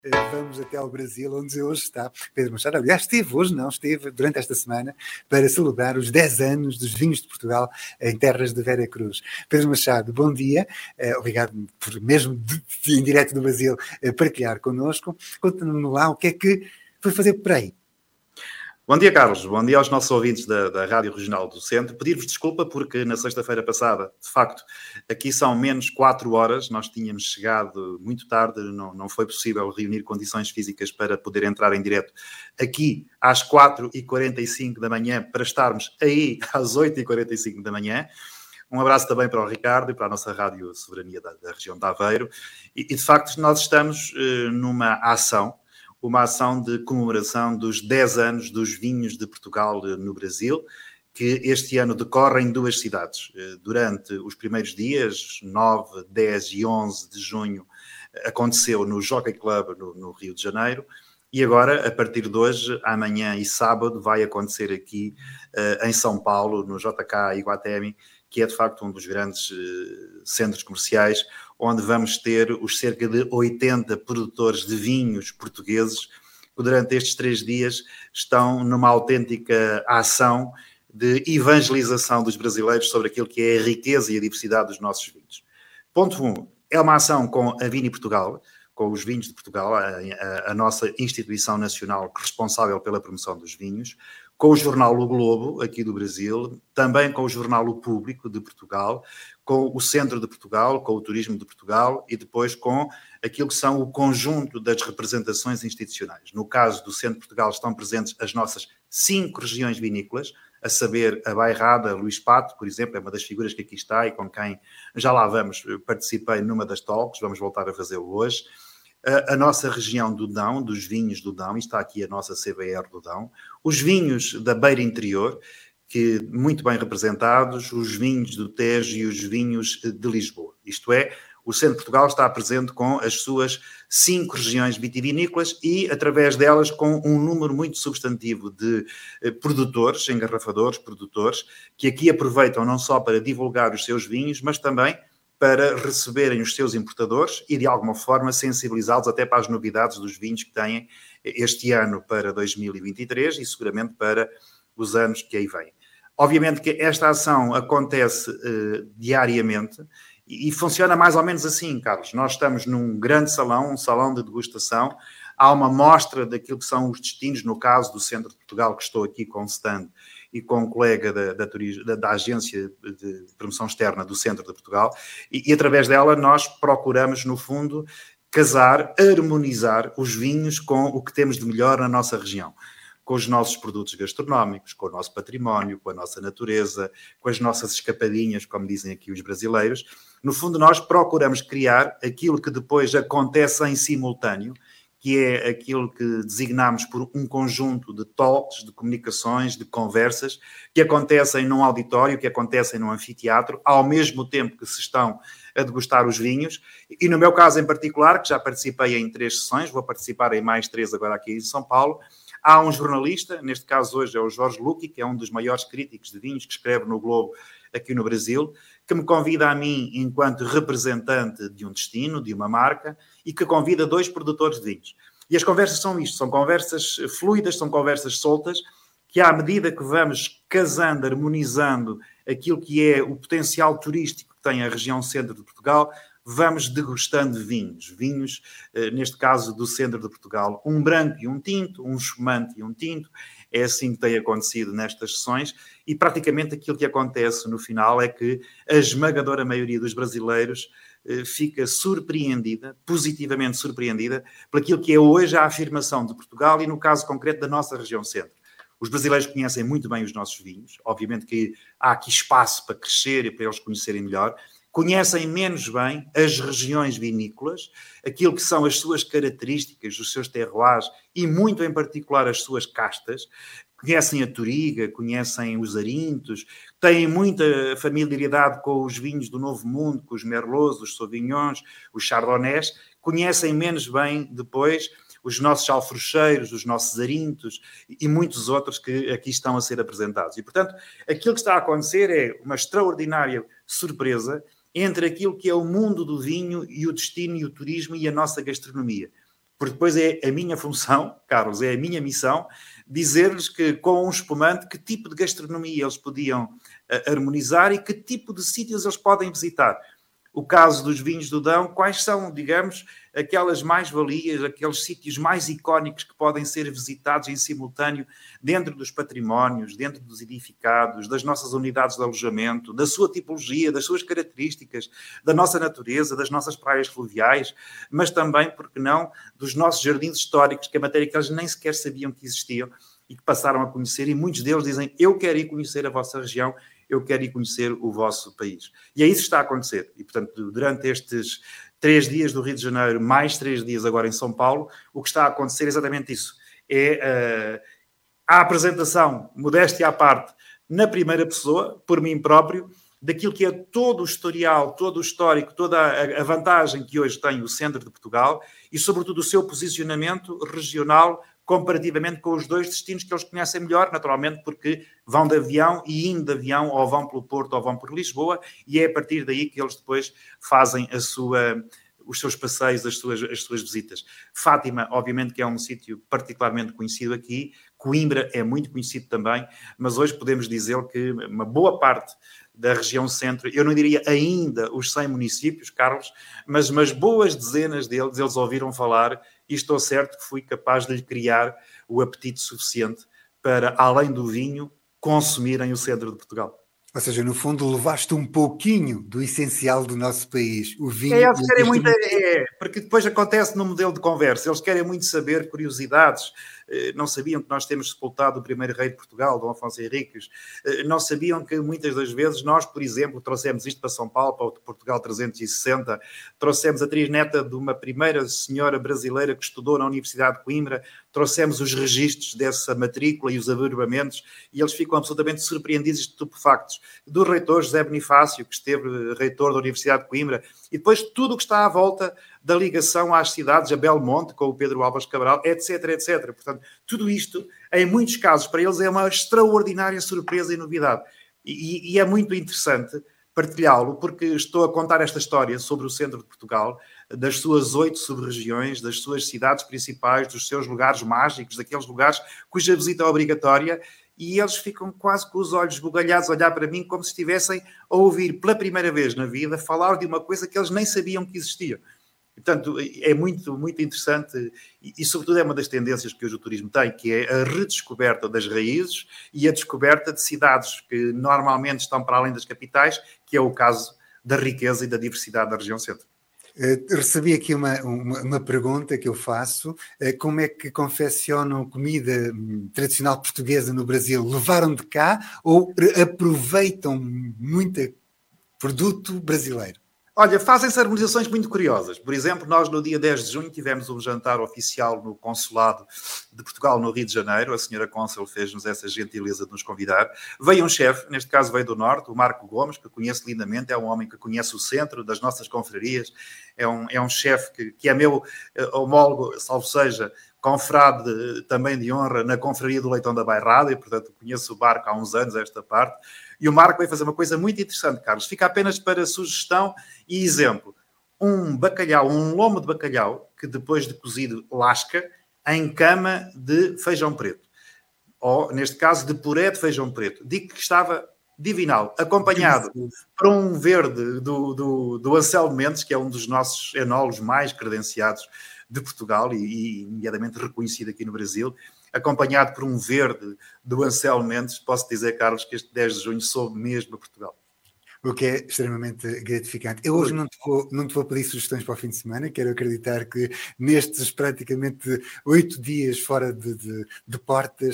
Vamos até ao Brasil, onde hoje está Pedro Machado. Aliás, esteve durante esta semana para celebrar os 10 anos dos vinhos de Portugal em terras de Vera Cruz. Pedro Machado, bom dia. Obrigado por, mesmo em direto do Brasil, partilhar connosco. Conta-nos lá o que é que foi fazer por aí. Bom dia, Carlos. Bom dia aos nossos ouvintes da Rádio Regional do Centro. Pedir-vos desculpa porque na sexta-feira passada, de facto, aqui são menos 4 horas. Nós tínhamos chegado muito tarde, não foi possível reunir condições físicas para poder entrar em direto aqui às 4h45 da manhã, para estarmos aí às 8h45 da manhã. Um abraço também para o Ricardo e para a nossa Rádio Soberania da região de Aveiro. E de facto, nós estamos numa ação, uma ação de comemoração dos 10 anos dos vinhos de Portugal no Brasil, que este ano decorre em 2 cidades. Durante os primeiros dias, 9, 10 e 11 de junho, aconteceu no Jockey Club, no Rio de Janeiro, e agora, a partir de hoje, amanhã e sábado, vai acontecer aqui em São Paulo, no JK Iguatemi, que é de facto um dos grandes centros comerciais, onde vamos ter os cerca de 80 produtores de vinhos portugueses, que durante estes 3 dias estão numa autêntica ação de evangelização dos brasileiros sobre aquilo que é a riqueza e a diversidade dos nossos vinhos. Ponto 1. É uma ação com a Vini Portugal, com os vinhos de Portugal, a nossa instituição nacional responsável pela promoção dos vinhos, com o jornal O Globo, aqui do Brasil, também com o jornal O Público, de Portugal, com o Centro de Portugal, com o Turismo de Portugal e depois com aquilo que são o conjunto das representações institucionais. No caso do Centro de Portugal estão presentes as nossas 5 regiões vinícolas, a saber, a Bairrada, Luís Pato, por exemplo, é uma das figuras que aqui está e com quem já lá vamos, participei numa das talks, vamos voltar a fazê-lo hoje. A nossa região do Dão, dos vinhos do Dão, e está aqui a nossa CBR do Dão, os vinhos da Beira Interior, que muito bem representados, os vinhos do Tejo e os vinhos de Lisboa. Isto é, o Centro de Portugal está presente com as suas 5 regiões vitivinícolas e, através delas, com um número muito substantivo de produtores, engarrafadores, produtores, que aqui aproveitam não só para divulgar os seus vinhos, mas também para receberem os seus importadores e, de alguma forma, sensibilizá-los até para as novidades dos vinhos que têm este ano para 2023 e, seguramente, para os anos que aí vêm. Obviamente que esta ação acontece diariamente e funciona mais ou menos assim, Carlos. Nós estamos num grande salão, um salão de degustação. Há uma mostra daquilo que são os destinos, no caso do Centro de Portugal, que estou aqui com o stand e com um colega da Agência de Promoção Externa do Centro de Portugal, e através dela nós procuramos, no fundo, casar, harmonizar os vinhos com o que temos de melhor na nossa região, com os nossos produtos gastronómicos, com o nosso património, com a nossa natureza, com as nossas escapadinhas, como dizem aqui os brasileiros. No fundo, nós procuramos criar aquilo que depois acontece em simultâneo, que é aquilo que designamos por um conjunto de talks, de comunicações, de conversas, que acontecem num auditório, que acontecem num anfiteatro, ao mesmo tempo que se estão a degustar os vinhos. E no meu caso em particular, que já participei em 3 sessões, vou participar em mais 3 agora aqui em São Paulo, há um jornalista, neste caso hoje é o Jorge Lucchi, que é um dos maiores críticos de vinhos, que escreve no Globo aqui no Brasil, que me convida a mim enquanto representante de um destino, de uma marca, e que convida 2 produtores de vinhos. E as conversas são isto, são conversas fluidas, são conversas soltas, que à medida que vamos casando, harmonizando aquilo que é o potencial turístico que tem a região centro de Portugal, vamos degustando vinhos, neste caso do centro de Portugal, um branco e um tinto, um espumante e um tinto. É assim que tem acontecido nestas sessões e praticamente aquilo que acontece no final é que a esmagadora maioria dos brasileiros fica surpreendida, positivamente surpreendida, por aquilo que é hoje a afirmação de Portugal e, no caso concreto, da nossa região centro. Os brasileiros conhecem muito bem os nossos vinhos, obviamente que há aqui espaço para crescer e para eles conhecerem melhor. Conhecem menos bem as regiões vinícolas, aquilo que são as suas características, os seus terroirs e, muito em particular, as suas castas. Conhecem a Touriga, conhecem os Arintos, têm muita familiaridade com os vinhos do Novo Mundo, com os Merlots, os Sauvignons, os Chardonnays. Conhecem menos bem, depois, os nossos alfrocheiros, os nossos arintos e muitos outros que aqui estão a ser apresentados. E, portanto, aquilo que está a acontecer é uma extraordinária surpresa entre aquilo que é o mundo do vinho e o destino e o turismo e a nossa gastronomia. porque depois é a minha função, Carlos, é a minha missão, dizer-lhes que com um espumante que tipo de gastronomia eles podiam harmonizar e que tipo de sítios eles podem visitar. O caso dos vinhos do Dão, quais são, digamos, aquelas mais-valias, aqueles sítios mais icónicos que podem ser visitados em simultâneo dentro dos patrimónios, dentro dos edificados, das nossas unidades de alojamento, da sua tipologia, das suas características, da nossa natureza, das nossas praias fluviais, mas também, porque não, dos nossos jardins históricos, que é matéria que eles nem sequer sabiam que existiam e que passaram a conhecer, e muitos deles dizem, eu quero ir conhecer a vossa região, eu quero ir conhecer o vosso país. E é isso que está a acontecer. E, portanto, durante estes 3 dias do Rio de Janeiro, mais 3 dias agora em São Paulo, o que está a acontecer é exatamente isso. É a apresentação, modéstia à parte, na primeira pessoa, por mim próprio, daquilo que é todo o historial, todo o histórico, toda a vantagem que hoje tem o centro de Portugal e, sobretudo, o seu posicionamento regional comparativamente com os 2 destinos que eles conhecem melhor, naturalmente, porque vão de avião e indo de avião, ou vão pelo Porto ou vão por Lisboa, e é a partir daí que eles depois fazem os seus passeios, as suas visitas. Fátima, obviamente, que é um sítio particularmente conhecido aqui. Coimbra é muito conhecido também, mas hoje podemos dizer que uma boa parte da região centro, eu não diria ainda os 100 municípios, Carlos, mas umas boas dezenas deles, eles ouviram falar e estou certo que fui capaz de lhe criar o apetite suficiente para, além do vinho, consumirem o centro de Portugal. Ou seja, no fundo, levaste um pouquinho do essencial do nosso país, o vinho. Eles querem muito, porque depois acontece no modelo de conversa, eles querem muito saber curiosidades. Não sabiam que nós temos sepultado o primeiro rei de Portugal, Dom Afonso Henriques. Não sabiam que muitas das vezes nós, por exemplo, trouxemos isto para São Paulo, para o Portugal 360, trouxemos a trisneta de uma primeira senhora brasileira que estudou na Universidade de Coimbra, trouxemos os registros dessa matrícula e os averbamentos, e eles ficam absolutamente surpreendidos e estupefactos. Do reitor José Bonifácio, que esteve reitor da Universidade de Coimbra, e depois tudo o que está à volta da ligação às cidades, a Belmonte, com o Pedro Álvares Cabral, etc, etc. Portanto, tudo isto, em muitos casos, para eles é uma extraordinária surpresa e novidade. E é muito interessante partilhá-lo, porque estou a contar esta história sobre o centro de Portugal, das suas 8 sub-regiões, das suas cidades principais, dos seus lugares mágicos, daqueles lugares cuja visita é obrigatória, e eles ficam quase com os olhos bugalhados a olhar para mim como se estivessem a ouvir pela primeira vez na vida falar de uma coisa que eles nem sabiam que existia. Portanto, é muito, muito interessante e, sobretudo, é uma das tendências que hoje o turismo tem, que é a redescoberta das raízes e a descoberta de cidades que normalmente estão para além das capitais, que é o caso da riqueza e da diversidade da região centro. Recebi aqui uma pergunta que eu faço. Como é que confeccionam comida tradicional portuguesa no Brasil? Levaram de cá ou aproveitam muito produto brasileiro? Olha, fazem-se harmonizações muito curiosas. Por exemplo, nós no dia 10 de junho tivemos um jantar oficial no Consulado de Portugal no Rio de Janeiro. A senhora Cônsul fez-nos essa gentileza de nos convidar. Veio um chefe, neste caso veio do Norte, o Marco Gomes, que conheço lindamente, é um homem que conhece o centro das nossas confrarias, é um chefe que é meu homólogo, salvo seja, confrade também de honra na confraria do Leitão da Bairrada, e portanto conheço o barco há uns anos, esta parte. E o Marco vai fazer uma coisa muito interessante, Carlos. Fica apenas para sugestão e exemplo. Um bacalhau, um lomo de bacalhau, que depois de cozido lasca, em cama de feijão preto. Ou, neste caso, de puré de feijão preto. Digo que estava divinal, acompanhado por um verde do Anselmo Mendes, que é um dos nossos enólogos mais credenciados de Portugal e imediatamente reconhecido aqui no Brasil, acompanhado por um verde do Anselmo Mendes. Posso dizer, Carlos, que este 10 de junho soube mesmo a Portugal. O que é extremamente gratificante. Eu hoje não te vou pedir sugestões para o fim de semana, quero acreditar que nestes praticamente 8 dias fora de portas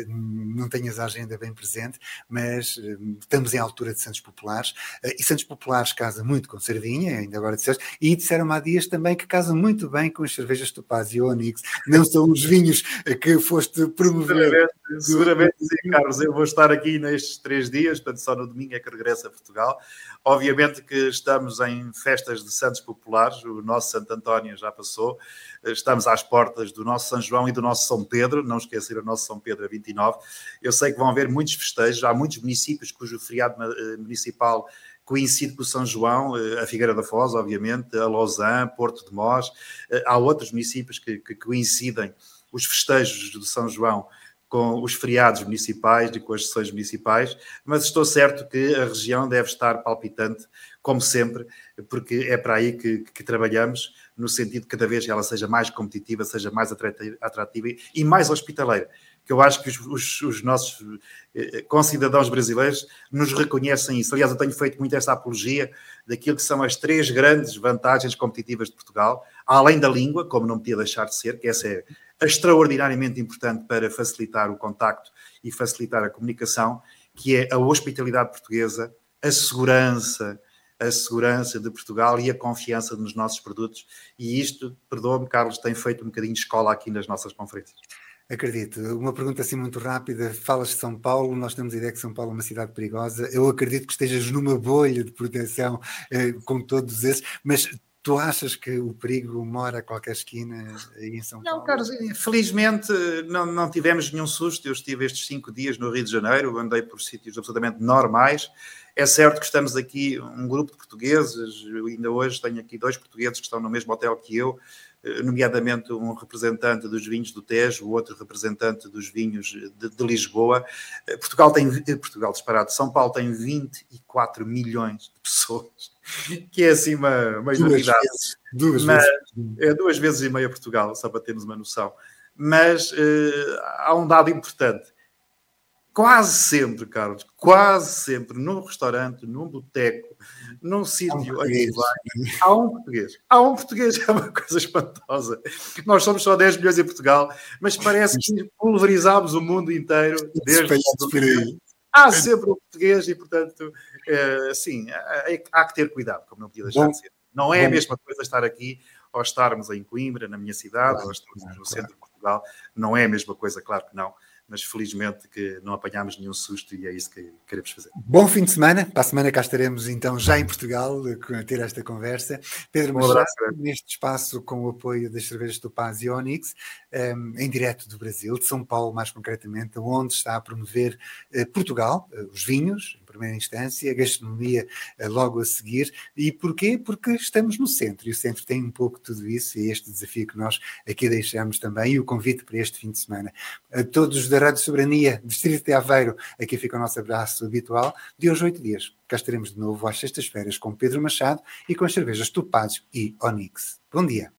não tenhas a agenda bem presente, mas estamos em altura de Santos Populares, e Santos Populares casa muito com sardinha, ainda agora disseste, e disseram-me há dias também que casa muito bem com as cervejas Topaz e Onyx, não são os vinhos que foste promover. Seguramente sim, Carlos, eu vou estar aqui nestes 3 dias, portanto só no domingo é que regresso a Portugal. Obviamente que estamos em festas de Santos Populares, o nosso Santo António já passou, estamos às portas do nosso São João e do nosso São Pedro, não esquecer o nosso São Pedro a 29. Eu sei que vão haver muitos festejos, há muitos municípios cujo feriado municipal coincide com o São João, a Figueira da Foz, obviamente, a Lausanne, Porto de Mós, há outros municípios que coincidem os festejos do São João com os feriados municipais e com as sessões municipais, mas estou certo que a região deve estar palpitante, como sempre, porque é para aí que trabalhamos, no sentido de cada vez que ela seja mais competitiva, seja mais atrativa e mais hospitaleira. Que eu acho que os nossos concidadãos brasileiros nos reconhecem isso. Aliás, eu tenho feito muito essa apologia daquilo que são as 3 grandes vantagens competitivas de Portugal, além da língua, como não podia deixar de ser, que essa é extraordinariamente importante para facilitar o contacto e facilitar a comunicação, que é a hospitalidade portuguesa, a segurança de Portugal e a confiança nos nossos produtos. E isto, perdoa-me, Carlos, tem feito um bocadinho de escola aqui nas nossas conferências. Acredito. Uma pergunta assim muito rápida. Falas de São Paulo, nós temos a ideia que São Paulo é uma cidade perigosa. Eu acredito que estejas numa bolha de proteção com todos esses, mas tu achas que o perigo mora a qualquer esquina aí em São Paulo? Não, Carlos, felizmente não tivemos nenhum susto. Eu estive estes 5 dias no Rio de Janeiro, andei por sítios absolutamente normais. É certo que estamos aqui um grupo de portugueses, eu ainda hoje tenho aqui 2 portugueses que estão no mesmo hotel que eu, nomeadamente um representante dos vinhos do Tejo, o outro representante dos vinhos de Lisboa. Portugal disparado, São Paulo tem 24 milhões de pessoas, que é assim uma novidade. Duas vezes. É 2 vezes e meia Portugal, só para termos uma noção. Mas há um dado importante. Quase sempre, Carlos, num restaurante, num boteco, num sítio onde vai, há um português. Há um português, é uma coisa espantosa. Nós somos só 10 milhões em Portugal, mas parece que pulverizámos o mundo inteiro. Há sempre um português e, portanto, sim, há que ter cuidado, como não podia deixar de ser. Não é a mesma coisa estar aqui ou estarmos em Coimbra, na minha cidade, ou estarmos no centro de Portugal. Não é a mesma coisa, claro que não. Mas felizmente que não apanhámos nenhum susto e é isso que queremos fazer. Bom fim de semana. Para a semana cá estaremos então já em Portugal a ter esta conversa. Pedro Machado, neste espaço com o apoio das cervejas Topaz e Onyx, em direto do Brasil, de São Paulo mais concretamente, onde está a promover Portugal, os vinhos, em primeira instância, a gastronomia logo a seguir. E porquê? Porque estamos no centro e o centro tem um pouco tudo isso e este desafio que nós aqui deixamos também e o convite para este fim de semana. A todos da Rádio Soberania, Distrito de Aveiro, aqui fica o nosso abraço habitual. De hoje 8 dias, cá estaremos de novo às sextas-feiras com Pedro Machado e com as cervejas Topaz e Onyx. Bom dia.